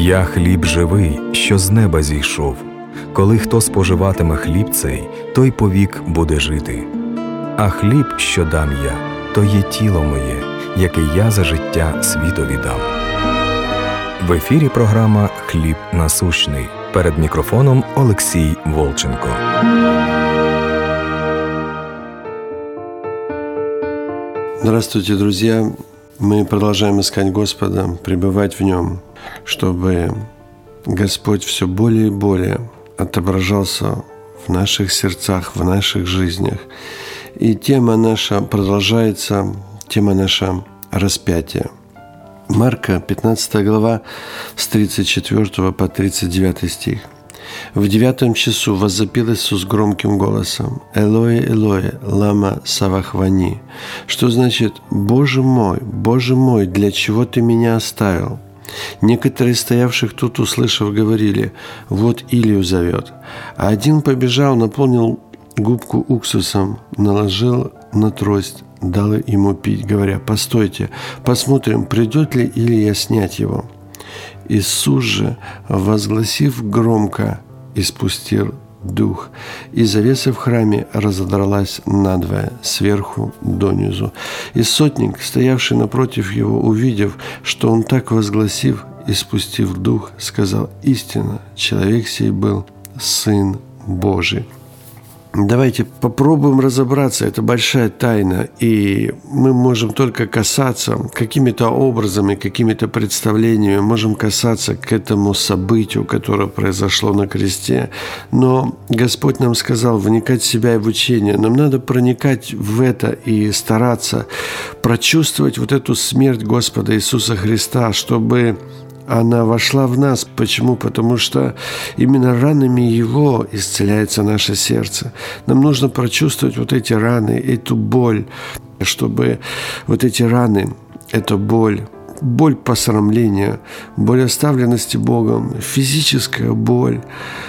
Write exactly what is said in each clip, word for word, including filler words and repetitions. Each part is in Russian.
«Я хліб живий, що з неба зійшов. Коли хто споживатиме хліб цей, той повік буде жити. А хліб, що дам я, то є тіло моє, яке я за життя світові дам». В ефірі програма «Хліб насущний». Перед мікрофоном Олексій Волченко. Здравствуйте, друзья! Мы продолжаем искать Господа, пребывать в Нем, чтобы Господь все более и более отображался в наших сердцах, в наших жизнях. И тема наша продолжается, тема наша распятие. Марка, пятнадцатая глава, с тридцать четвёртого по тридцать девятый стих. «В девятом часу воззапил Иисус громким голосом: Элои, Элои, лама савахвани», что значит: «Боже мой, Боже мой, для чего ты меня оставил?» Некоторые стоявших тут, услышав, говорили: «Вот Илию зовет». А один побежал, наполнил губку уксусом, наложил на трость, дал ему пить, говоря: «Постойте, посмотрим, придет ли Илия снять его». Иисус же, возгласив громко, испустил дух, и завеса в храме разодралась надвое, сверху донизу. И сотник, стоявший напротив его, увидев, что он так возгласив, испустив дух, сказал: «Истинно, человек сей был Сын Божий». Давайте попробуем разобраться. Это большая тайна, и мы можем только касаться какими-то образами, какими-то представлениями, можем касаться к этому событию, которое произошло на кресте. Но Господь нам сказал вникать в себя и в учение. Нам надо проникать в это и стараться прочувствовать вот эту смерть Господа Иисуса Христа, чтобы она вошла в нас. Почему? Потому что именно ранами Его исцеляется наше сердце. Нам нужно прочувствовать вот эти раны, эту боль, чтобы вот эти раны, эту боль, боль посрамления, боль оставленности Богом, физическая боль,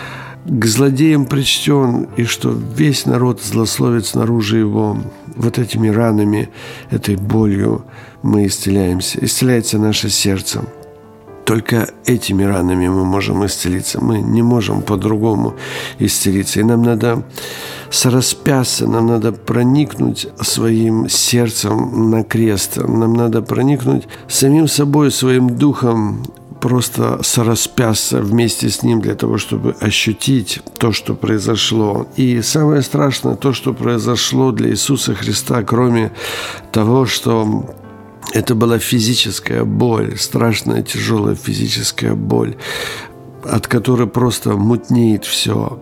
к злодеям причтен, и что весь народ злословит снаружи его. Вот этими ранами, этой болью мы исцеляемся. Исцеляется наше сердце. Только этими ранами мы можем исцелиться. Мы не можем по-другому исцелиться. И нам надо сораспяться, нам надо проникнуть своим сердцем на крест. Нам надо проникнуть самим собой, своим духом, просто сораспяться вместе с Ним для того, чтобы ощутить то, что произошло. И самое страшное, то, что произошло для Иисуса Христа, кроме того, что это была физическая боль, страшная, тяжелая физическая боль, от которой просто мутнеет все.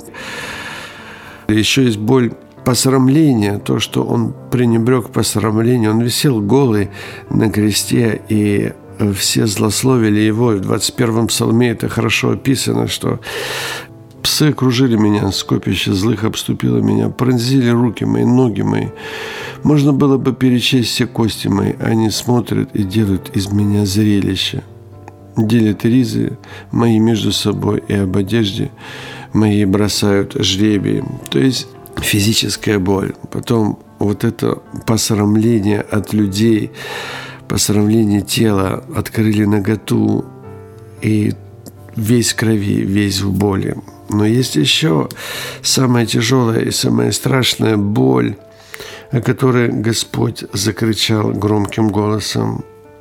Еще есть боль посрамления, то, что Он пренебрег посрамлению. Он висел голый на кресте, и все злословили Его. И в двадцать первом псалме это хорошо описано, что «Псы окружили меня, скопище злых обступило меня, пронзили руки мои, ноги мои. Можно было бы перечесть все кости мои, они смотрят и делают из меня зрелище. Делят ризы мои между собой, и об одежде мои бросают жребии». То есть физическая боль. Потом вот это посрамление от людей, посрамление тела, открыли наготу, и весь в крови, весь в боли. Но есть еще самая тяжелая и самая страшная боль, о которой Господь закричал громким голосом: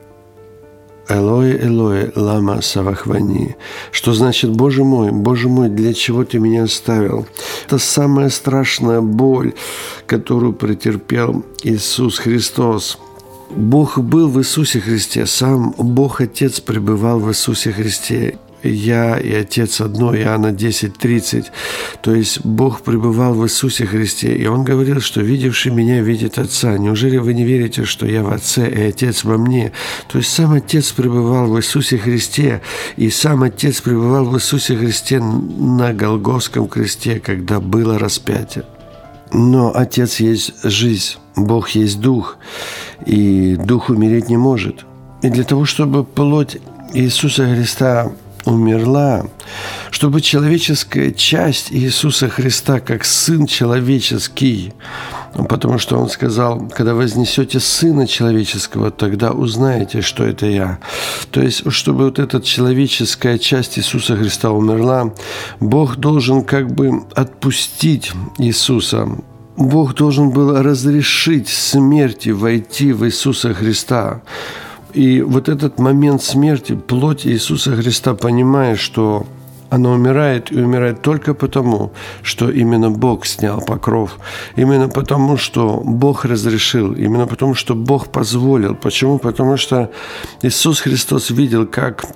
«Элои, Элои, лама савахвани», что значит: «Боже мой, Боже мой, для чего ты меня оставил?» Это самая страшная боль, которую претерпел Иисус Христос. Бог был в Иисусе Христе, сам Бог Отец пребывал в Иисусе Христе. «Я и Отец одно», Иоанна десять тридцать. То есть Бог пребывал в Иисусе Христе, и Он говорил, что «видевший Меня видит Отца». Неужели вы не верите, что я в Отце и Отец во мне? То есть сам Отец пребывал в Иисусе Христе, и сам Отец пребывал в Иисусе Христе на Голгофском кресте, когда было распятие. Но Отец есть жизнь, Бог есть Дух, и Дух умереть не может. И для того, чтобы плоть Иисуса Христа умерла, чтобы человеческая часть Иисуса Христа, как Сын человеческий, потому что Он сказал, когда вознесете Сына Человеческого, тогда узнаете, что это Я. То есть, чтобы вот эта человеческая часть Иисуса Христа умерла, Бог должен как бы отпустить Иисуса. Бог должен был разрешить смерти войти в Иисуса Христа. И вот этот момент смерти, плоть Иисуса Христа, понимая, что она умирает, и умирает только потому, что именно Бог снял покров, именно потому, что Бог разрешил, именно потому, что Бог позволил. Почему? Потому что Иисус Христос видел, как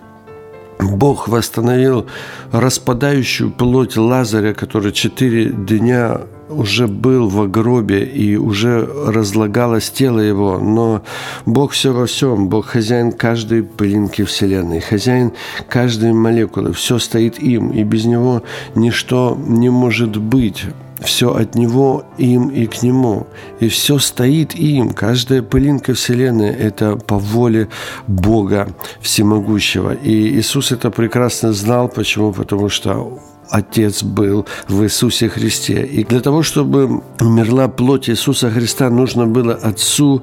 Бог восстановил распадающую плоть Лазаря, который четыре дня уже был в гробе, и уже разлагалось тело его. Но Бог все во всем. Бог хозяин каждой пылинки Вселенной, хозяин каждой молекулы. Все стоит им, и без Него ничто не может быть. Все от Него, им и к Нему. И все стоит им. Каждая пылинка Вселенной – это по воле Бога Всемогущего. И Иисус это прекрасно знал. Почему? Потому что Отец был в Иисусе Христе. И для того, чтобы умерла плоть Иисуса Христа, нужно было Отцу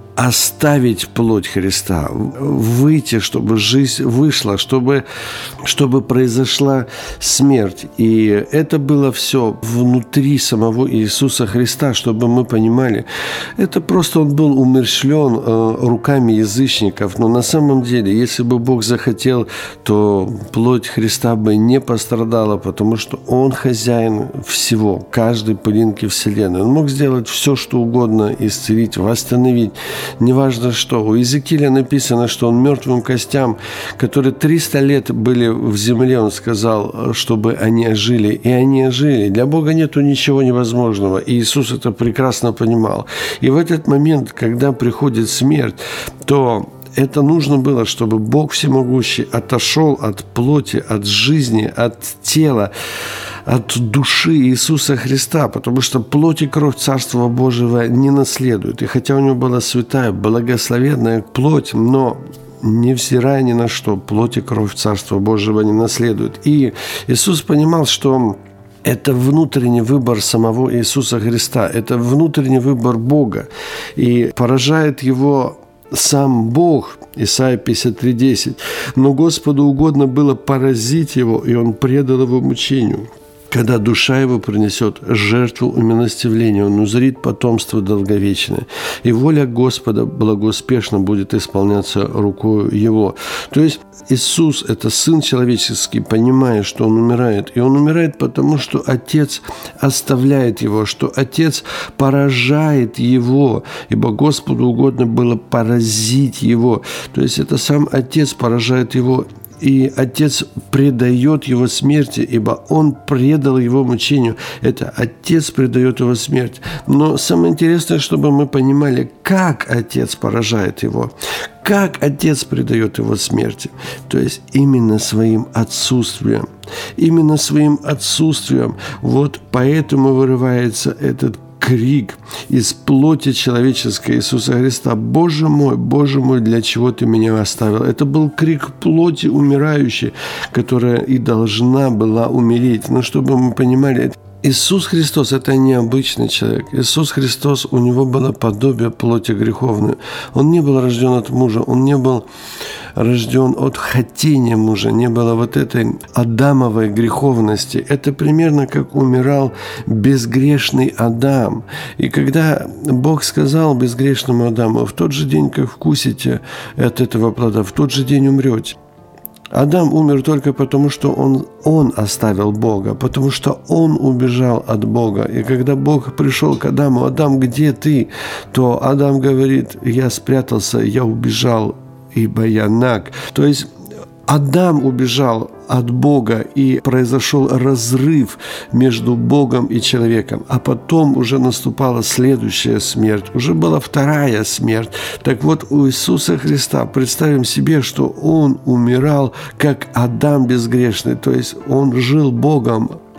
оставить плоть Христа, выйти, чтобы жизнь вышла, чтобы, чтобы произошла смерть. И это было все внутри самого Иисуса Христа, чтобы мы понимали. Это просто Он был умерщвлен э, руками язычников. Но на самом деле, если бы Бог захотел, то плоть Христа бы не пострадала, потому что Он хозяин всего, каждой пылинки Вселенной. Он мог сделать все, что угодно, исцелить, восстановить. Неважно что. У Иезекииля написано, что он мертвым костям, которые триста лет были в земле, он сказал, чтобы они ожили. И они ожили. Для Бога нету ничего невозможного. И Иисус это прекрасно понимал. И в этот момент, когда приходит смерть, то это нужно было, чтобы Бог Всемогущий отошел от плоти, от жизни, от тела, от души Иисуса Христа, потому что плоть и кровь Царства Божьего не наследуют. И хотя у него была святая, благословенная плоть, но невзирая ни на что, плоть и кровь Царства Божьего не наследуют. И Иисус понимал, что это внутренний выбор самого Иисуса Христа, это внутренний выбор Бога. И поражает его сам Бог, Исайя пятьдесят три десять. Но Господу угодно было поразить его, и он предал его мучению. Когда душа его принесет жертву умилостивления, он узрит потомство долговечное, и воля Господа благоуспешно будет исполняться рукою его. То есть Иисус – это Сын человеческий, понимая, что Он умирает. И Он умирает потому, что Отец оставляет Его, что Отец поражает Его, ибо Господу угодно было поразить Его. То есть это сам Отец поражает Его, и Отец предает Его смерти, ибо Он предал Его мучению. Это Отец предает Его смерти. Но самое интересное, чтобы мы понимали, как Отец поражает Его, как Отец предает Его смерти. То есть именно своим отсутствием. Именно своим отсутствием. Вот поэтому вырывается этот крик из плоти человеческой Иисуса Христа: «Боже мой, Боже мой, для чего Ты меня оставил?» Это был крик плоти умирающей, которая и должна была умереть. Но чтобы мы понимали, Иисус Христос – это необычный человек. Иисус Христос, у Него было подобие плоти греховной. Он не был рожден от мужа, Он не был рожден от хотения мужа, не было вот этой адамовой греховности. Это примерно как умирал безгрешный Адам. И когда Бог сказал безгрешному Адаму: «В тот же день, как вкусите от этого плода, в тот же день умрете». Адам умер только потому, что он, он оставил Бога, потому что он убежал от Бога. И когда Бог пришел к Адаму: «Адам, где ты?», то Адам говорит: «Я спрятался, я убежал, ибо я наг». То есть Адам убежал от Бога, и произошел разрыв между Богом и человеком. А потом уже наступала следующая смерть, уже была вторая смерть. Так вот, у Иисуса Христа, представим себе, что Он умирал как Адам безгрешный, то есть Он жил Богом,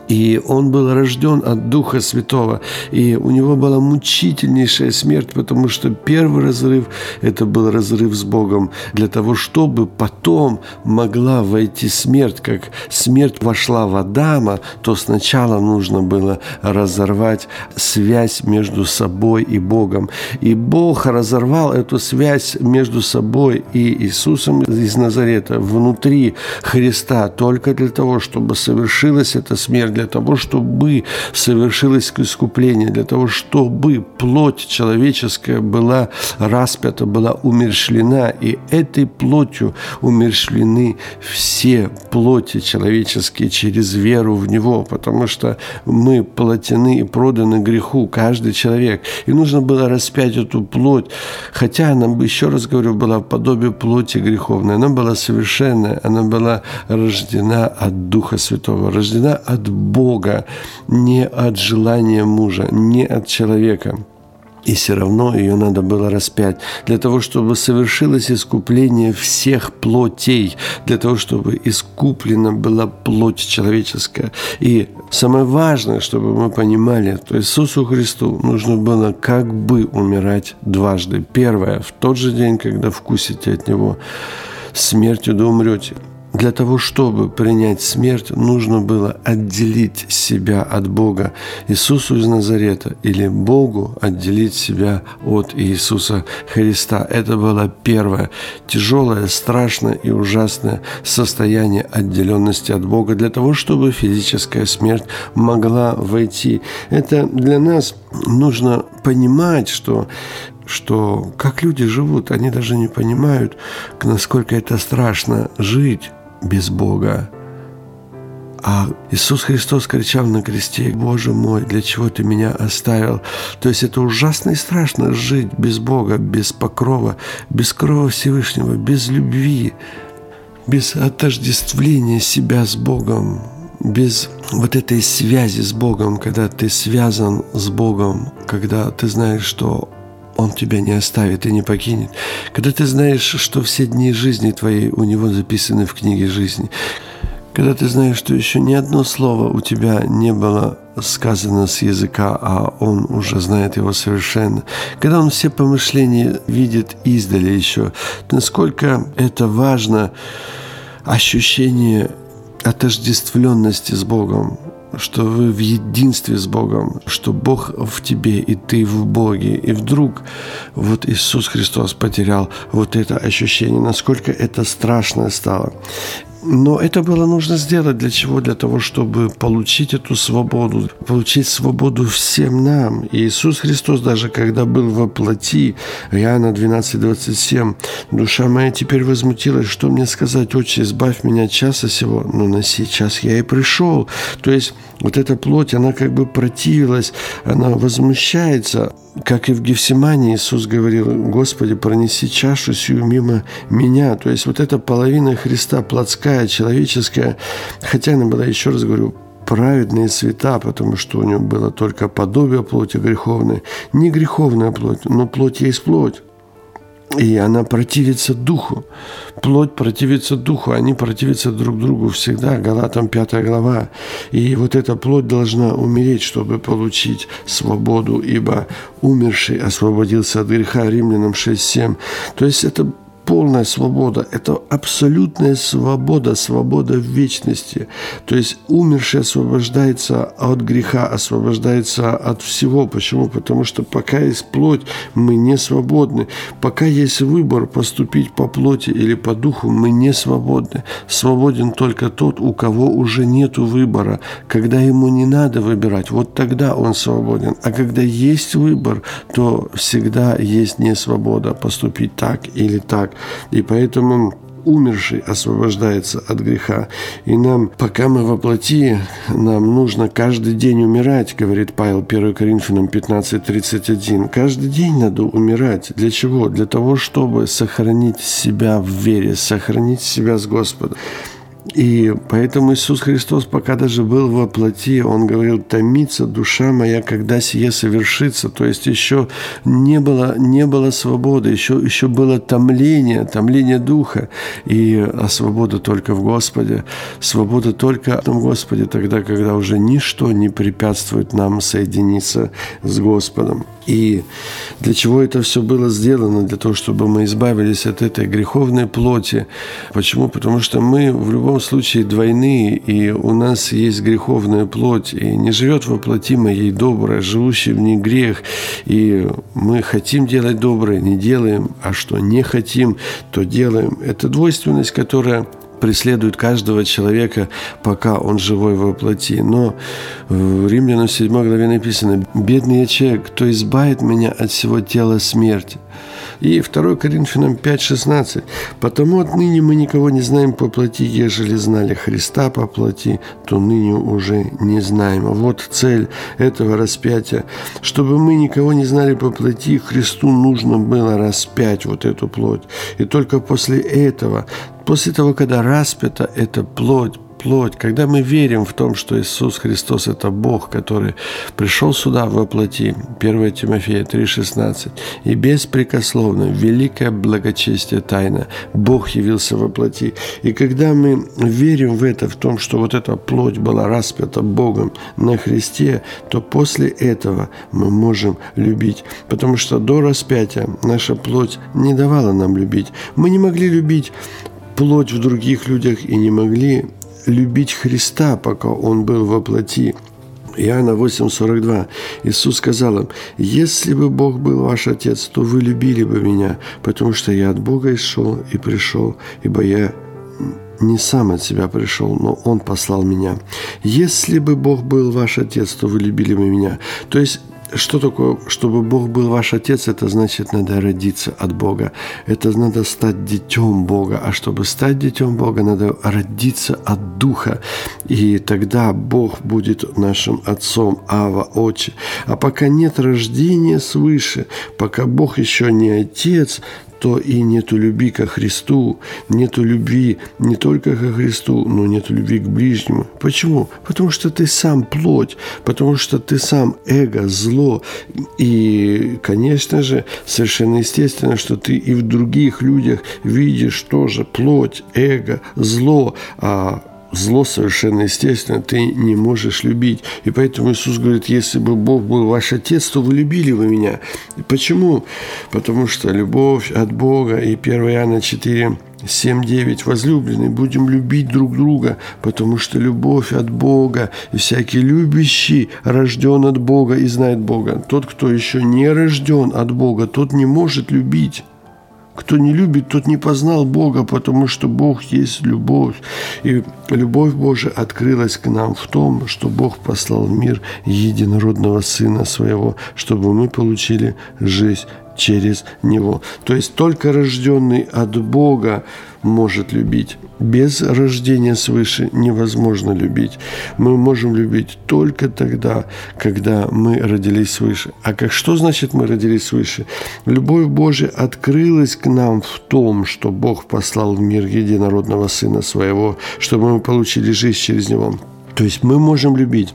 И он был рожден от Духа Святого. И у него была мучительнейшая смерть, потому что первый разрыв – это был разрыв с Богом. Для того, чтобы потом могла войти смерть, как смерть вошла в Адама, то сначала нужно было разорвать связь между собой и Богом. И Бог разорвал эту связь между собой и Иисусом из Назарета внутри Христа только для того, чтобы совершилась эта смерть, для того, чтобы совершилось искупление, для того, чтобы плоть человеческая была распята, была умерщвлена, и этой плотью умерщвлены все плоти человеческие через веру в Него, потому что мы плотяны и проданы греху, каждый человек. И нужно было распять эту плоть, хотя она, еще раз говорю, была в подобии плоти греховной. Она была совершенная, она была рождена от Духа Святого, рождена от Бога, не от желания мужа, не от человека. И все равно ее надо было распять для того, чтобы совершилось искупление всех плотей, для того, чтобы искуплена была плоть человеческая. И самое важное, чтобы мы понимали, то Иисусу Христу нужно было как бы умирать дважды. Первое, в тот же день, когда вкусите от Него, смертью да умрете. Для того, чтобы принять смерть, нужно было отделить себя от Бога. Иисусу из Назарета или Богу отделить себя от Иисуса Христа. Это было первое тяжелое, страшное и ужасное состояние отделенности от Бога для того, чтобы физическая смерть могла войти. Это для нас нужно понимать, что что как люди живут, они даже не понимают, насколько это страшно жить без Бога. А Иисус Христос кричал на кресте: «Боже мой, для чего Ты меня оставил?» То есть это ужасно и страшно жить без Бога, без покрова, без крова Всевышнего, без любви, без отождествления себя с Богом, без вот этой связи с Богом, когда ты связан с Богом, когда ты знаешь, что Он тебя не оставит и не покинет. Когда ты знаешь, что все дни жизни твоей у Него записаны в книге жизни. Когда ты знаешь, что еще ни одно слово у тебя не было сказано с языка, а Он уже знает его совершенно. Когда Он все помышления видит издали еще. Насколько это важно ощущение отождествленности с Богом, что вы в единстве с Богом, что Бог в тебе, и ты в Боге. И вдруг вот Иисус Христос потерял вот это ощущение, насколько это страшно стало. Но это было нужно сделать для чего? Для того, чтобы получить эту свободу, получить свободу всем нам. И Иисус Христос, даже когда был во плоти, Иоанна двенадцать двадцать семь, «Душа моя теперь возмутилась, что мне сказать, Отче, избавь меня от часа сего, но на сей час я и пришел». То есть вот эта плоть, она как бы противилась, она возмущается. Как и в Гефсимании Иисус говорил: «Господи, пронеси чашу сию мимо меня». То есть вот эта половина Христа, плотская, человеческая, хотя она была, еще раз говорю, праведная и свята, потому что у него было только подобие плоти греховной. Не греховная плоть, но плоть есть плоть. И она противится духу. Плоть противится духу. Они противятся друг другу всегда. Галатам пятая глава. И вот эта плоть должна умереть, чтобы получить свободу, ибо умерший освободился от греха. Римлянам шесть семь. То есть это полная свобода, это абсолютная свобода, свобода в вечности. То есть умерший освобождается от греха, освобождается от всего. Почему? Потому что пока есть плоть, мы не свободны. Пока есть выбор поступить по плоти или по духу, мы не свободны. Свободен только тот, у кого уже нет выбора. Когда ему не надо выбирать, вот тогда он свободен. А когда есть выбор, то всегда есть несвобода поступить так или так. И поэтому умерший освобождается от греха. И нам, пока мы во плоти, нам нужно каждый день умирать, говорит Павел, первое Коринфянам пятнадцать тридцать один. Каждый день надо умирать. Для чего? Для того, чтобы сохранить себя в вере, сохранить себя с Господом. И поэтому Иисус Христос, пока даже был во плоти, Он говорил: «Томится душа моя, когда сие совершится». То есть еще не было, не было свободы, еще, еще было томление, томление духа. И, а свобода только в Господе. Свобода только в Господе тогда, когда уже ничто не препятствует нам соединиться с Господом. И для чего это все было сделано? Для того, чтобы мы избавились от этой греховной плоти. Почему? Потому что мы в любом случае двойные, и у нас есть греховная плоть, и не живет во плоти моей добрая, живущий в ней грех. И мы хотим делать доброе, не делаем, а что не хотим, то делаем. Это двойственность, которая преследует каждого человека, пока он живой во плоти. Но в Римлянам седьмой главе написано: «Бедный я человек, кто избавит меня от всего тела смерти». И второе Коринфянам пять шестнадцать. «Потому отныне мы никого не знаем по плоти, ежели знали Христа по плоти, то ныне уже не знаем». Вот цель этого распятия. Чтобы мы никого не знали по плоти, Христу нужно было распять вот эту плоть. И только после этого, после того, когда распята эта плоть, плоть, когда мы верим в том, что Иисус Христос – это Бог, который пришел сюда во плоти, первое Тимофея три шестнадцать, и беспрекословно, великое благочестие тайна, Бог явился во плоти. И когда мы верим в это, в том, что вот эта плоть была распята Богом на Христе, то после этого мы можем любить. Потому что до распятия наша плоть не давала нам любить. Мы не могли любить плоть в других людях и не могли любить Христа, пока Он был во плоти. Иоанна восемь сорок два. Иисус сказал им: «Если бы Бог был ваш Отец, то вы любили бы Меня, потому что Я от Бога и шел, и пришел, ибо Я не сам от себя пришел, но Он послал Меня. Если бы Бог был ваш Отец, то вы любили бы Меня». То есть, что такое, чтобы Бог был ваш Отец? Это значит, надо родиться от Бога. Это надо стать детем Бога. А чтобы стать детем Бога, надо родиться от Духа. И тогда Бог будет нашим Отцом, Ава, Отче. А пока нет рождения свыше, пока Бог еще не Отец, то и нету любви ко Христу, нету любви не только ко Христу, но нету любви к ближнему. Почему? Потому что ты сам плоть, потому что ты сам эго, зло. И, конечно же, совершенно естественно, что ты и в других людях видишь тоже плоть, эго, зло, а зло совершенно естественно, ты не можешь любить. И поэтому Иисус говорит: если бы Бог был ваш Отец, то вы любили бы Меня. Почему? Потому что любовь от Бога. И первое Иоанна четыре семь девять. «Возлюбленные, будем любить друг друга, потому что любовь от Бога, и всякий любящий рожден от Бога и знает Бога. Тот, кто еще не рожден от Бога, тот не может любить. Кто не любит, тот не познал Бога, потому что Бог есть любовь. И любовь Божия открылась к нам в том, что Бог послал в мир единородного Сына Своего, чтобы мы получили жизнь через Него». То есть только рожденный от Бога может любить. Без рождения свыше невозможно любить. Мы можем любить только тогда, когда мы родились свыше. А как что значит мы родились свыше? Любовь Божия открылась к нам в том, что Бог послал в мир единородного Сына Своего, чтобы мы получили жизнь через Него. То есть мы можем любить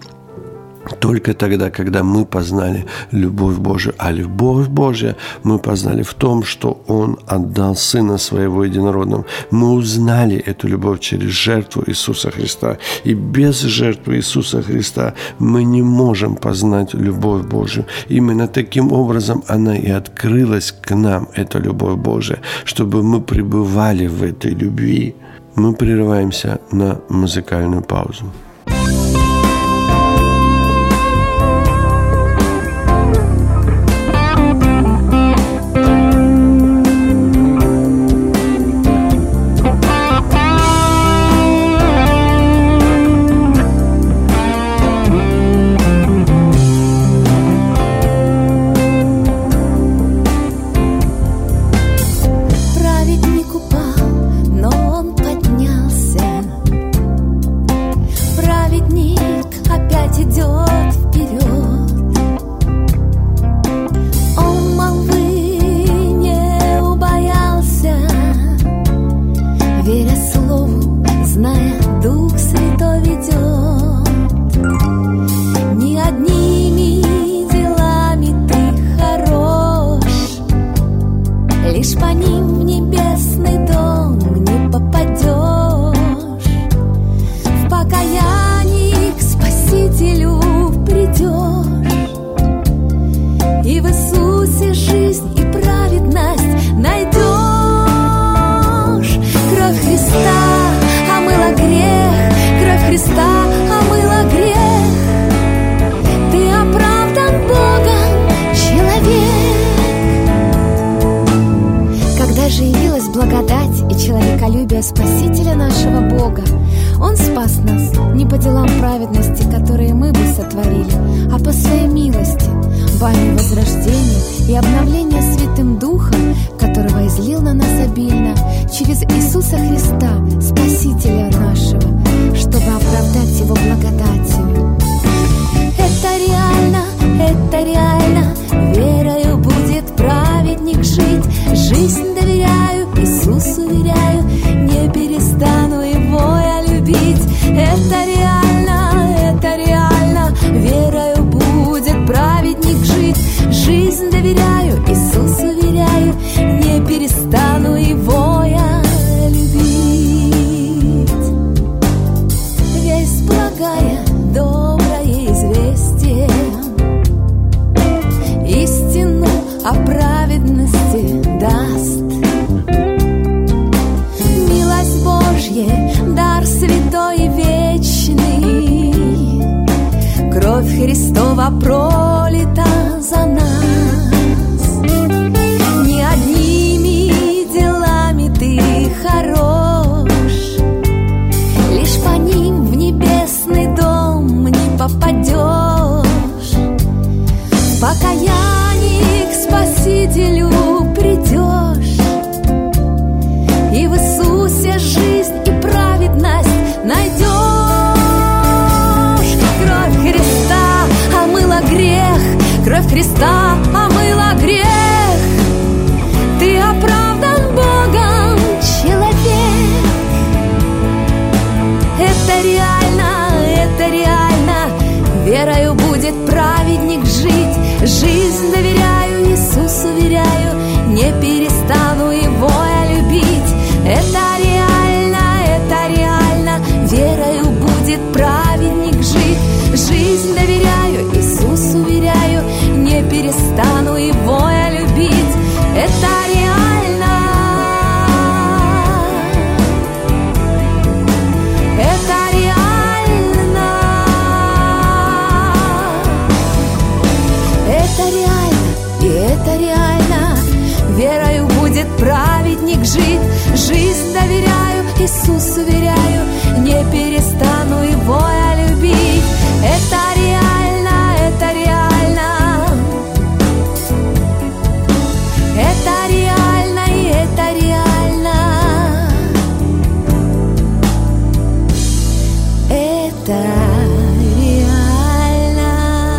только тогда, когда мы познали любовь Божию. А любовь Божия мы познали в том, что Он отдал Сына Своего единородного. Мы узнали эту любовь через жертву Иисуса Христа. И без жертвы Иисуса Христа мы не можем познать любовь Божию. Именно таким образом она и открылась к нам, эта любовь Божия, чтобы мы пребывали в этой любви. Мы прерываемся на музыкальную паузу. Праведник упал, но он поднялся. зная, Дух Святой ведет. Не одними делами ты хорош, лишь по ним в небесный дом не попадешь. В покаянии к Спасителю придешь, и в Иисусе жизнь и праведность найдешь. Кровь Христа омыла грех, кровь Христа омыла грех. Ты оправдан Богом, человек. Когда же явилась благодать и человеколюбие Спасителя нашего Бога, Он спас нас не по делам праведности, которые мы бы сотворили, а по Своей милости, баню возрождения и обновления Святым Духом, которого излил на нас обильно через Иисуса Христа, Спасителя нашего, чтобы оправдать Его благодатью. Это реально, это реально, верою будет праведник жить. Жизнь доверяю, Иисусу веряю, не перестану Его я любить. Это реально, это реально, верою будет праведник жить. Жизнь доверяю, Иисусу веряю, не перестану Его я любить. Весть благая, доброе известие, истину о праведности даст. Милость Божья, дар святой и вечный, кровь Христова пролита за нас. Не одними делами ты хорош, лишь по ним в небесный дом не попадешь. В покаянии к Спасителю придешь, и в Иисусе жизнь и праведность найдешь. Кровь Христа омыла грех, кровь Христа омыла грех. Ты оправдан Богом, человек. Это реально, это реально, верою будет праведник жить. Жизнь доверяю, Иисусу веряю, не перестану Его я любить. Это реально, это реально, верою будет праведник жить. Жизнь доверяю, Иисусу веряю, не перестану Его я любить. Это реально, это реально, это реально, и это реально, верою будет праведник жить. Жизнь доверяю, Иисусу веряю, не перестану Его я любить. Это реально, это реально, это реально, и это реально, это реально.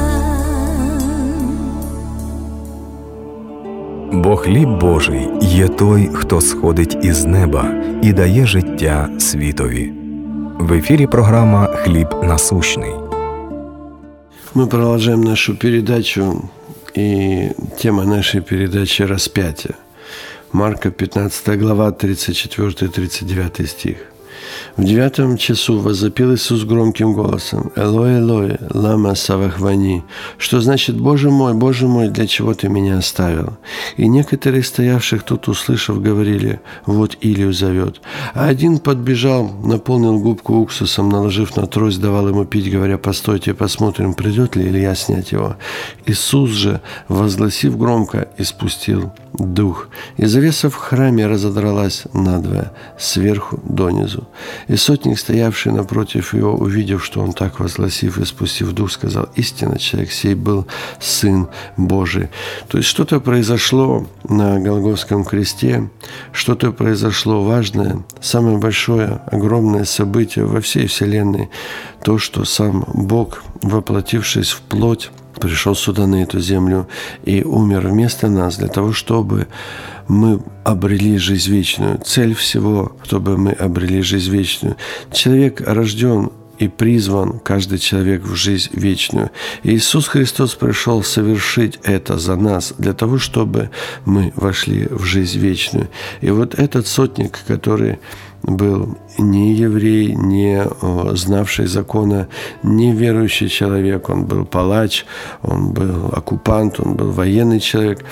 Бо хліб Божий є той, хто сходить із неба і дає життя світові. В ефірі програма «Хліб насущний». Мы продолжаем нашу передачу, и тема нашей передачи – распятие. Марка, пятнадцатая глава, тридцать четвёртый - тридцать девятый стих. В девятом часу возопил Иисус громким голосом: «Элой, Элой, лама савахвани», что значит: «Боже мой, Боже мой, для чего ты меня оставил?» И некоторые стоявших тут, услышав, говорили: «Вот Илию зовет». А один подбежал, наполнил губку уксусом, наложив на трость, давал ему пить, говоря: «Постойте, посмотрим, придет ли Илья снять его». Иисус же, возгласив громко, испустил дух, и завеса в храме разодралась надвое, сверху донизу. И сотник, стоявший напротив его, увидев, что он так, возгласив и спустив дух, сказал: «Истинно, человек сей был Сын Божий». То есть что-то произошло на Голгофском кресте, что-то произошло важное, самое большое, огромное событие во всей вселенной. То, что сам Бог, воплотившись в плоть, пришел сюда, на эту землю, и умер вместо нас для того, чтобы мы обрели жизнь вечную. Цель всего, чтобы мы обрели жизнь вечную. Человек рожден и призван, каждый человек, в жизнь вечную. И Иисус Христос пришел совершить это за нас, для того, чтобы мы вошли в жизнь вечную. И вот этот сотник, который был не еврей, не знавший закона, не верующий человек, он был палач, он был оккупант, он был военный человек,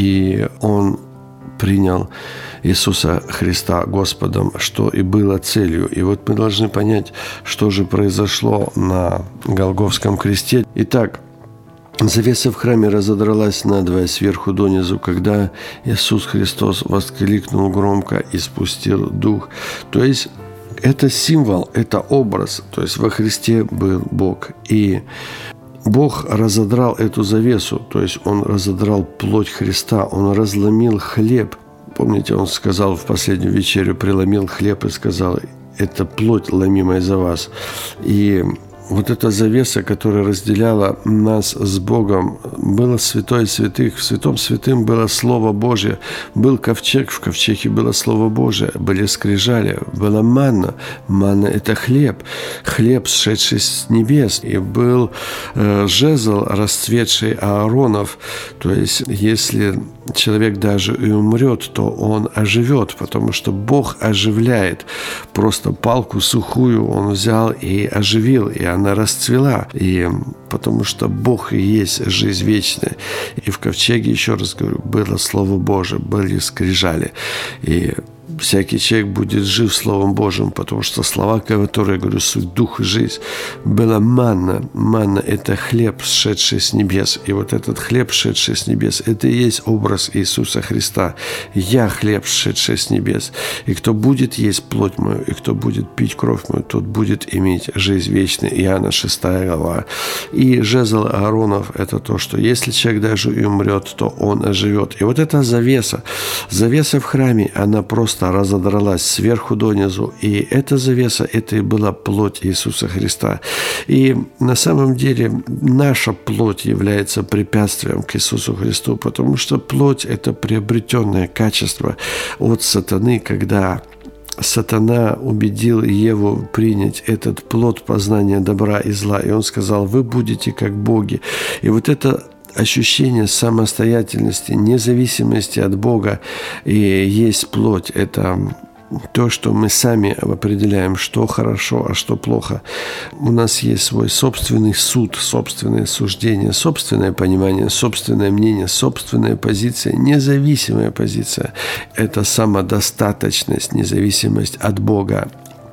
и он принял Иисуса Христа Господом, что и было целью. И вот мы должны понять, что же произошло на Голгофском кресте. Итак, завеса в храме разодралась надвое сверху донизу, когда Иисус Христос воскликнул громко и спустил дух. То есть это символ, это образ. То есть во Христе был Бог. И Бог разодрал эту завесу, то есть Он разодрал плоть Христа, Он разломил хлеб. Помните, Он сказал в последнюю вечерю, преломил хлеб и сказал: это плоть, ломимая за вас. И вот эта завеса, которая разделяла нас с Богом, было святое святых. В святом святым было Слово Божье. Был ковчег, в ковчеге было Слово Божье. Были скрижали, была манна. Манна – это хлеб. Хлеб, сшедший с небес. И был э, жезл, расцветший Ааронов. То есть, если человек даже и умрет, то он оживет, потому что Бог оживляет. Просто палку сухую Он взял и оживил, и она расцвела. И потому что Бог и есть жизнь вечная. И в ковчеге, еще раз говорю, было Слово Божие, были скрижали. И всякий человек будет жив Словом Божьим, потому что слова, которые, я говорю, суть дух и жизнь. Была манна. Манна – это хлеб, сшедший с небес. И вот этот хлеб, сшедший с небес, это и есть образ Иисуса Христа. «Я хлеб, сшедший с небес. И кто будет есть плоть мою, и кто будет пить кровь мою, тот будет иметь жизнь вечную». Иоанна шестая глава. И жезл Ааронов – это то, что если человек даже и умрет, то он оживет. И вот эта завеса, завеса в храме, она просто разодралась сверху донизу. И эта завеса, это и была плоть Иисуса Христа. И на самом деле наша плоть является препятствием к Иисусу Христу, потому что плоть – это приобретенное качество от сатаны, когда сатана убедил Еву принять этот плод познания добра и зла. И он сказал: вы будете как боги. И вот это ощущение самостоятельности, независимости от Бога и есть плоть. Это то, что мы сами определяем, что хорошо, а что плохо. У нас есть свой собственный суд, собственное суждение, собственное понимание, собственное мнение, собственная позиция, независимая позиция. Это самодостаточность, независимость от Бога.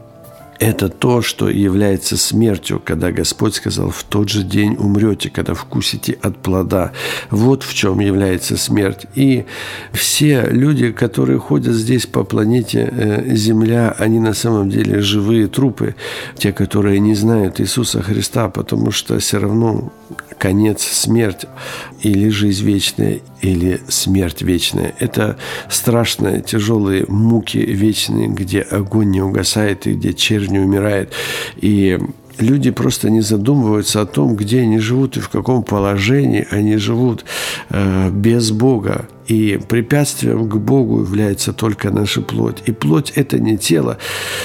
Это то, что является смертью, когда Господь сказал: в тот же день умрете, когда вкусите от плода. Вот в чем является смерть. И все люди, которые ходят здесь по планете Земля, они на самом деле живые трупы. Те, которые не знают Иисуса Христа, потому что все равно конец – смерть. Или жизнь вечная, или смерть вечная. Это страшные, тяжелые муки вечные, где огонь не угасает и где червь не умирает. И люди просто не задумываются о том, где они живут и в каком положении они живут э, без Бога. И препятствием к Богу является только наша плоть. И плоть – это не тело.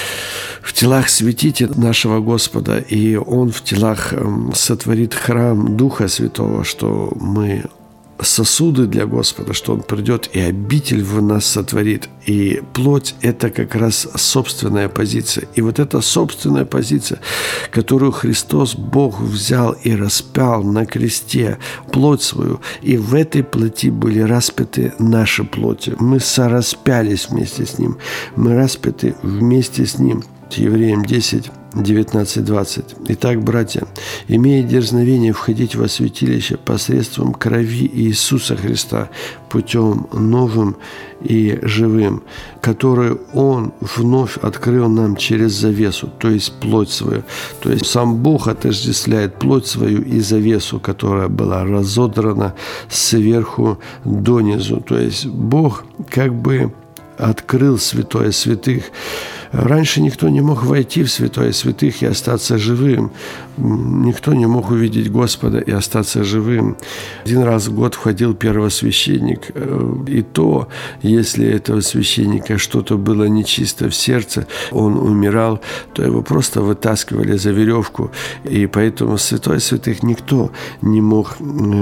В телах светите нашего Господа, и Он в телах сотворит храм Духа Святого, что мы сосуды для Господа, что Он придет и обитель в нас сотворит. И плоть – это как раз собственная позиция. И вот эта собственная позиция, которую Христос, Бог, взял и распял на кресте, плоть свою, и в этой плоти были распяты наши плоти. Мы сораспялись вместе с Ним. Мы распяты вместе с Ним. Евреям десять, девятнадцать, двадцать. Итак, братья, имея дерзновение входить во святилище посредством крови Иисуса Христа, путем новым и живым, который Он вновь открыл нам через завесу, то есть плоть свою. То есть сам Бог отождествляет плоть свою и завесу, которая была разодрана сверху донизу. То есть Бог как бы открыл святое святых Раньше никто не мог войти в святое святых и остаться живым. Никто не мог увидеть Господа и остаться живым. Один раз в год входил первосвященник. И то, если этого священника что-то было нечисто в сердце, он умирал, то его просто вытаскивали за веревку. И поэтому в святое святых никто не мог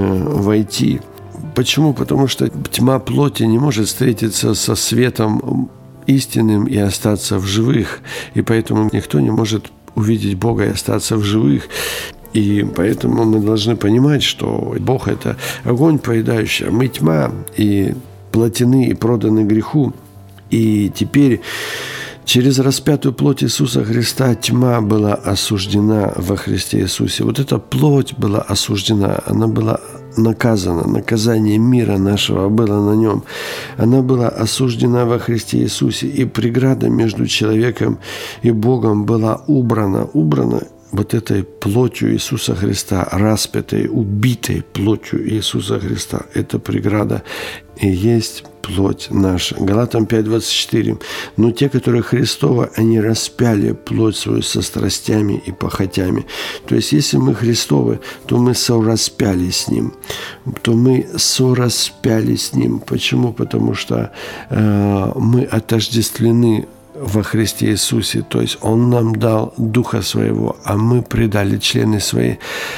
войти. Почему? Потому что тьма плоти не может встретиться со светом истинным и остаться в живых. И поэтому никто не может увидеть Бога и остаться в живых. И поэтому мы должны понимать, что Бог – это огонь поедающий, а мы тьма, и плотины, и проданы греху. И теперь через распятую плоть Иисуса Христа тьма была осуждена во Христе Иисусе. Вот эта плоть была осуждена, она была наказана, наказание мира нашего было на нем. Она была осуждена во Христе Иисусе, и преграда между человеком и Богом была убрана, убрана вот этой плотью Иисуса Христа, распятой, убитой плотью Иисуса Христа. Эта преграда и есть плоть наша. Галатам пять двадцать четыре. Но те, которые Христовы, они распяли плоть свою со страстями и похотями. То есть, если мы Христовы, то мы сораспяли с Ним. То мы сораспяли с Ним. Почему? Потому что э, мы отождествлены во Христе Иисусе. То есть Он нам дал Духа Своего, а мы предали члены свои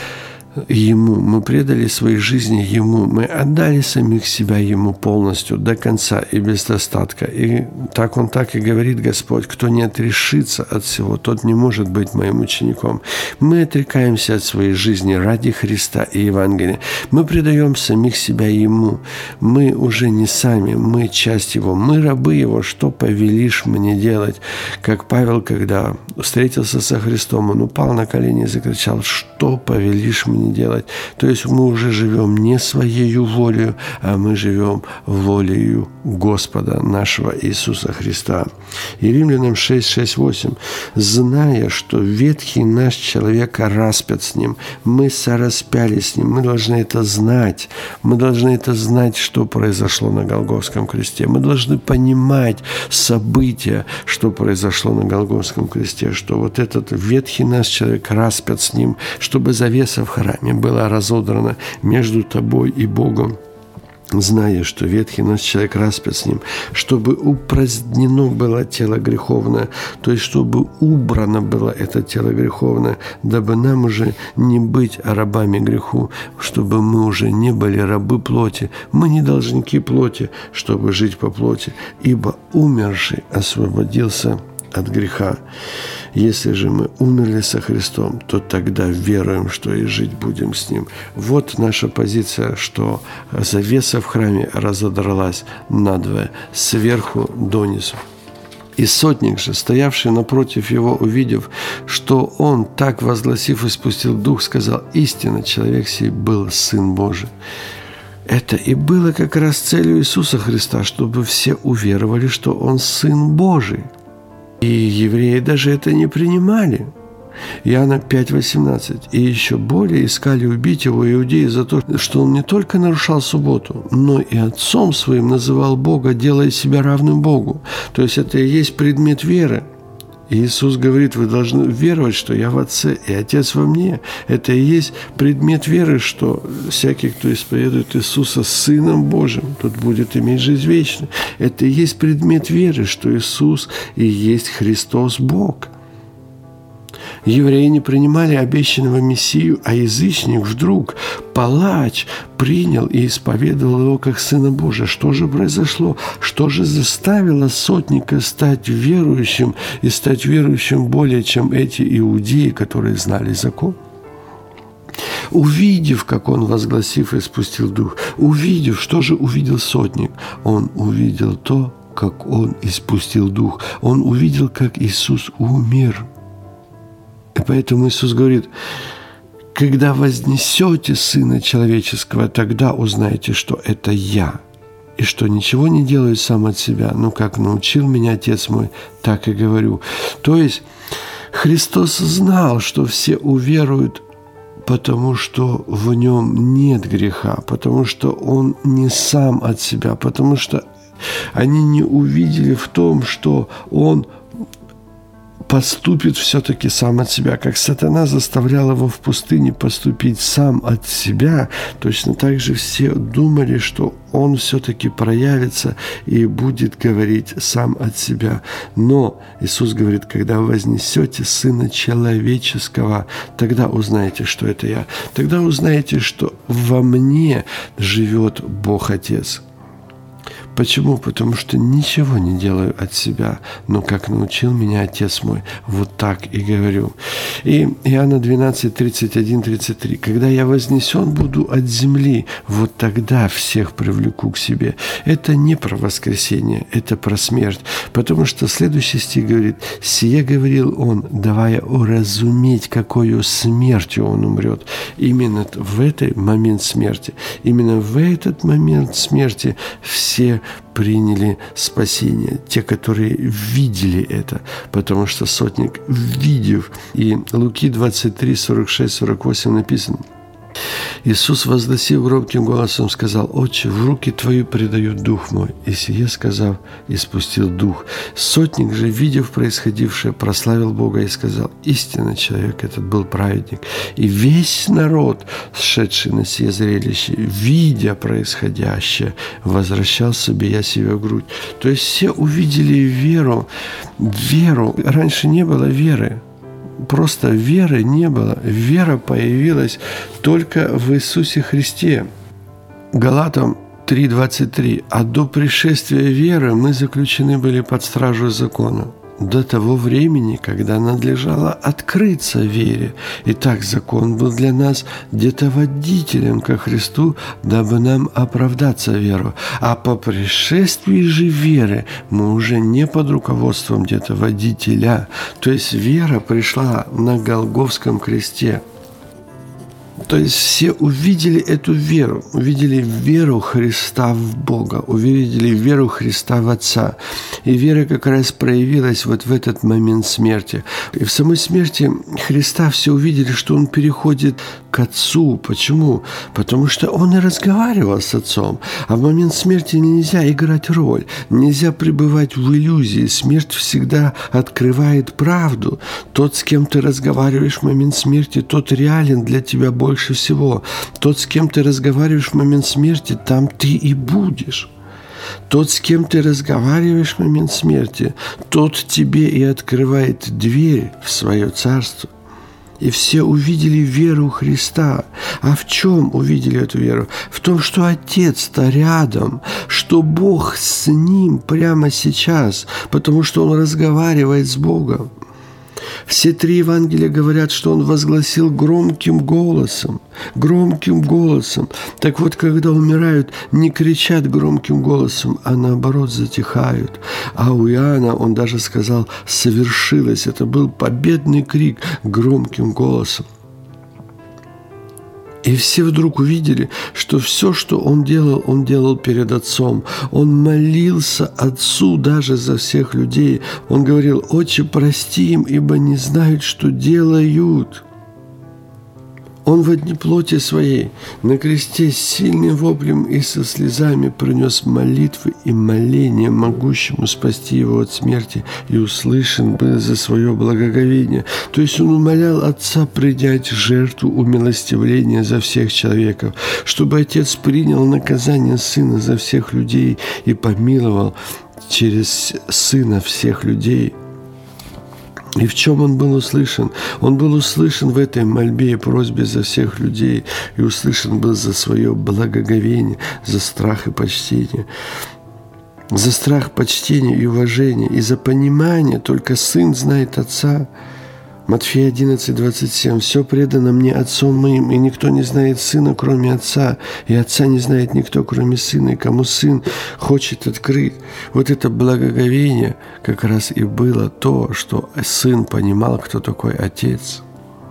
Ему. Мы предали своей жизни Ему. Мы отдали самих себя Ему полностью, до конца и без остатка. И так Он так и говорит, Господь: кто не отрешится от всего, тот не может быть моим учеником. Мы отрекаемся от своей жизни ради Христа и Евангелия. Мы предаем самих себя Ему. Мы уже не сами, мы часть Его. Мы рабы Его. Что повелишь мне делать? Как Павел, когда встретился со Христом, он упал на колени и закричал: что повелишь мне делать? То есть мы уже живем не своею волею, а мы живем волею Господа нашего Иисуса Христа. И Римлянам шесть, шесть, восемь. Зная, что ветхий наш человек распят с Ним, мы сораспяли с Ним. Мы должны это знать. Мы должны это знать, что произошло на Голгофском кресте. Мы должны понимать события, что произошло на Голгофском кресте, что вот этот ветхий наш человек распят с Ним, чтобы завеса в храме была разодрана между тобой и Богом, зная, что ветхий наш человек распят с Ним, чтобы упразднено было тело греховное, то есть чтобы убрано было это тело греховное, дабы нам уже не быть рабами греху, чтобы мы уже не были рабы плоти. Мы не должники плоти, чтобы жить по плоти, ибо умерший освободился от греха. Если же мы умерли со Христом, то тогда веруем, что и жить будем с Ним. Вот наша позиция, что завеса в храме разодралась надвое, сверху донизу. И сотник же, стоявший напротив его, увидев, что он, так возгласив, испустил дух, сказал: истинно, человек сей был Сын Божий. Это и было как раз целью Иисуса Христа, чтобы все уверовали, что Он Сын Божий. И евреи даже это не принимали. Иоанна пять восемнадцать. И еще более искали убить его иудеи за то, что он не только нарушал субботу, но и отцом своим называл Бога, делая себя равным Богу. То есть это и есть предмет веры. И Иисус говорит: вы должны веровать, что я в Отце, и Отец во мне. Это и есть предмет веры, что всякий, кто исповедует Иисуса Сыном Божьим, тот будет иметь жизнь вечную. Это и есть предмет веры, что Иисус и есть Христос Бог. Евреи не принимали обещанного Мессию, а язычник вдруг, палач, принял и исповедовал его как Сына Божия. Что же произошло? Что же заставило сотника стать верующим и стать верующим более, чем эти иудеи, которые знали закон? Увидев, как он, возгласив, испустил дух, увидев, что же увидел сотник? Он увидел то, как он испустил дух. Он увидел, как Иисус умер. И поэтому Иисус говорит: когда вознесете Сына Человеческого, тогда узнаете, что это Я, и что ничего не делаю сам от себя, но как научил меня Отец мой, так и говорю. То есть Христос знал, что все уверуют, потому что в Нем нет греха, потому что Он не сам от себя, потому что они не увидели в том, что Он поступит все-таки сам от себя, как сатана заставлял его в пустыне поступить сам от себя, точно так же все думали, что он все-таки проявится и будет говорить сам от себя. Но Иисус говорит, когда вы вознесете Сына Человеческого, тогда узнаете, что это я. Тогда узнаете, что во мне живет Бог Отец. Почему? Потому что ничего не делаю от себя, но как научил меня Отец мой, вот так и говорю. И Иоанна двенадцать, тридцать один, тридцать три. Когда я вознесен буду от земли, вот тогда всех привлеку к себе. Это не про воскресение, это про смерть. Потому что следующий стих говорит, «Сие говорил он, давая уразуметь, какою смертью он умрет». Именно в этот момент смерти, именно в этот момент смерти все приняли спасение, те, которые видели это, потому что сотник, видев, и Луки двадцать три, сорок шесть, сорок восемь написано, Иисус, возгласив громким голосом, сказал, «Отче, в руки Твои предаю дух мой». И сие сказав, испустил дух. Сотник же, видев происходившее, прославил Бога и сказал, «Истинно человек этот был праведник». И весь народ, шедший на сие зрелище, видя происходящее, возвращался, бия себя в грудь. То есть все увидели веру, веру. Раньше не было веры. Просто веры не было. Вера появилась только в Иисусе Христе. Галатам три двадцать три. «А до пришествия веры мы заключены были под стражу закона, до того времени, когда надлежало открыться вере. Итак, закон был для нас детоводителем ко Христу, дабы нам оправдаться веру. А по пришествии же веры мы уже не под руководством детоводителя». То есть вера пришла на Голгофском кресте. То есть все увидели эту веру, увидели веру Христа в Бога, увидели веру Христа в Отца. И вера как раз проявилась вот в этот момент смерти. И в самой смерти Христа все увидели, что Он переходит к Отцу. Почему? Потому что Он и разговаривал с Отцом. А в момент смерти нельзя играть роль, нельзя пребывать в иллюзии. Смерть всегда открывает правду. Тот, с кем ты разговариваешь в момент смерти, тот реален для тебя больше. Больше всего. Тот, с кем ты разговариваешь в момент смерти, там ты и будешь. Тот, с кем ты разговариваешь в момент смерти, тот тебе и открывает дверь в свое царство. И все увидели веру Христа. А в чем увидели эту веру? В том, что Отец-то рядом, что Бог с Ним прямо сейчас, потому что Он разговаривает с Богом. Все три Евангелия говорят, что Он возгласил громким голосом, громким голосом. Так вот, когда умирают, не кричат громким голосом, а наоборот затихают. А у Иоанна он даже сказал «совершилось». Это был победный крик громким голосом. И все вдруг увидели, что все, что Он делал, Он делал перед Отцом. Он молился Отцу даже за всех людей. Он говорил: «Отче, прости им, ибо не знают, что делают». Он во дни плоти своей на кресте с сильным воплем и со слезами принес молитвы и моления могущему спасти его от смерти, и услышан был за свое благоговение. То есть он умолял Отца принять жертву умилостивления за всех человеков, чтобы Отец принял наказание Сына за всех людей и помиловал через Сына всех людей. И в чем он был услышан? Он был услышан в этой мольбе и просьбе за всех людей, и услышан был за свое благоговение, за страх и почтение. За страх, почтение и уважение, и за понимание, только Сын знает Отца. Матфея одиннадцать, двадцать семь. «Все предано мне Отцом моим, и никто не знает Сына, кроме Отца, и Отца не знает никто, кроме Сына, и кому Сын хочет открыть». Вот это благоговение как раз и было то, что Сын понимал, кто такой Отец.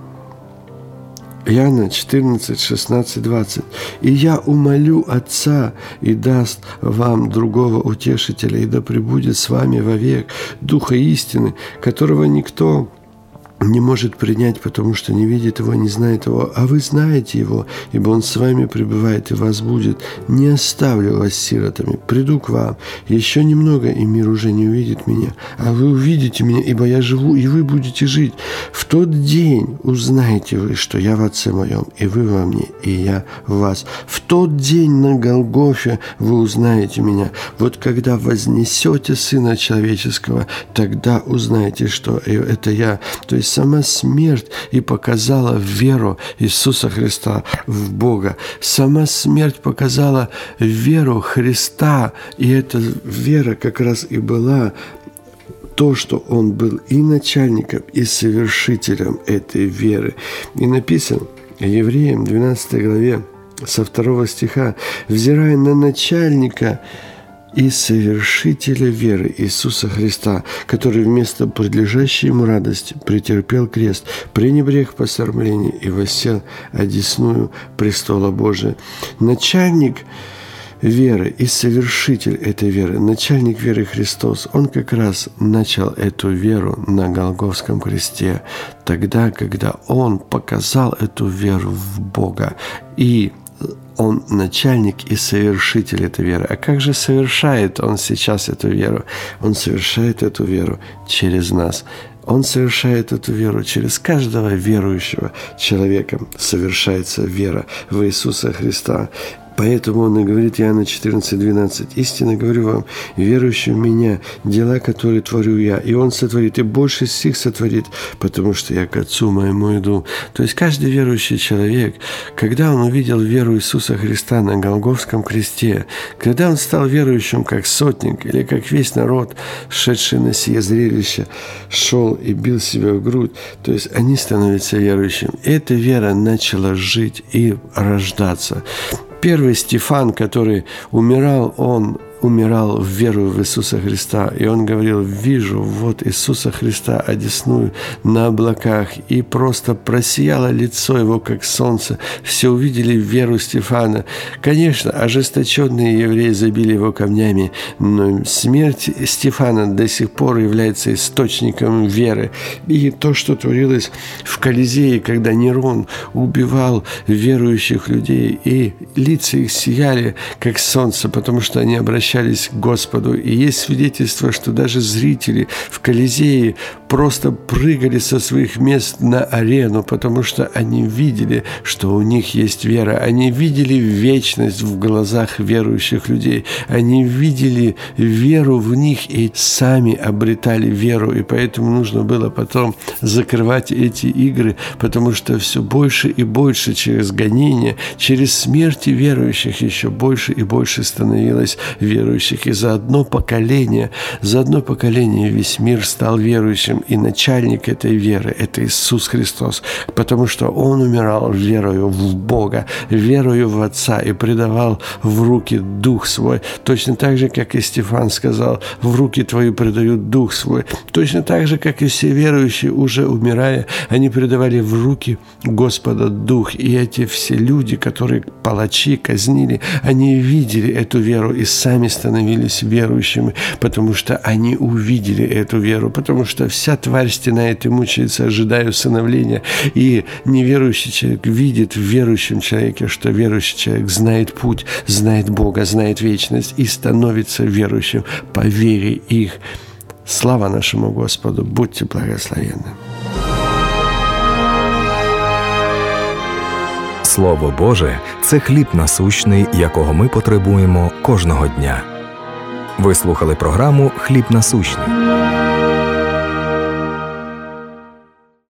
Иоанна четырнадцать, шестнадцать, двадцать. «И я умолю Отца, и даст вам другого утешителя, и да пребудет с вами вовек, Духа истины, которого никто не может принять, потому что не видит его, не знает его. А вы знаете его, ибо он с вами пребывает и вас будет. Не оставлю вас сиротами, приду к вам. Еще немного, и мир уже не увидит меня. А вы увидите меня, ибо я живу, и вы будете жить. В тот день узнаете вы, что я в Отце моем, и вы во мне, и я в вас. В тот день на Голгофе вы узнаете меня. Вот когда вознесете Сына Человеческого, тогда узнаете, что это я. То есть сама смерть и показала веру Иисуса Христа в Бога. Сама смерть показала веру Христа, и эта вера как раз и была то, что Он был и начальником, и совершителем этой веры. И написано Евреям двенадцатой главе со второго стиха: «Взирая на начальника и совершителя веры Иисуса Христа, который вместо предлежащей ему радости претерпел крест, пренебрег посрамление и воссел одесную престола Божия». Начальник веры и совершитель этой веры, начальник веры Христос, Он как раз начал эту веру на Голгофском кресте, тогда, когда Он показал эту веру в Бога. И Он начальник и совершитель этой веры. А как же совершает Он сейчас эту веру? Он совершает эту веру через нас. Он совершает эту веру через каждого верующего человека. Совершается вера в Иисуса Христа. Поэтому Он и говорит, Иоанна четырнадцать двенадцать: «Истинно говорю вам, верующий в Меня, дела, которые творю Я, и Он сотворит, и больше сих сотворит, потому что Я к Отцу Моему иду». То есть каждый верующий человек, когда он увидел веру Иисуса Христа на Голгофском кресте, когда он стал верующим как сотник или как весь народ, шедший на сие зрелище, шел и бил себя в грудь, то есть они становятся верующим. Эта вера начала жить и рождаться. Первый Стефан, который умирал, он умирал в веру в Иисуса Христа. И он говорил: «Вижу вот Иисуса Христа одесную на облаках». И просто просияло лицо его, как солнце. Все увидели веру Стефана. Конечно, ожесточенные евреи забили его камнями, но смерть Стефана до сих пор является источником веры. И то, что творилось в Колизее, когда Нерон убивал верующих людей, и лица их сияли, как солнце, потому что они обращались к Господу. И есть свидетельство, что даже зрители в Колизее просто прыгали со своих мест на арену, потому что они видели, что у них есть вера. Они видели вечность в глазах верующих людей. Они видели веру в них и сами обретали веру. И поэтому нужно было потом закрывать эти игры, потому что все больше и больше через гонения, через смерти верующих еще больше и больше становилось верующих. И за одно поколение, за одно поколение весь мир стал верующим. И начальник этой веры – это Иисус Христос, потому что Он умирал верою в Бога, верою в Отца и предавал в руки Дух Свой. Точно так же, как и Стефан сказал: «В руки Твои предаю Дух Свой». Точно так же, как и все верующие, уже умирая, они предавали в руки Господа Дух. И эти все люди, которые палачи казнили, они видели эту веру и сами становились верующими, потому что они увидели эту веру, потому что вся тварь стенает и мучается, ожидая усыновления. И неверующий человек видит в верующем человеке, что верующий человек знает путь, знает Бога, знает вечность и становится верующим по вере их. Слава нашему Господу! Будьте благословенны! Слово Боже – це хліб насущний, якого ми потребуємо кожного дня. Ви слухали програму «Хліб насущний».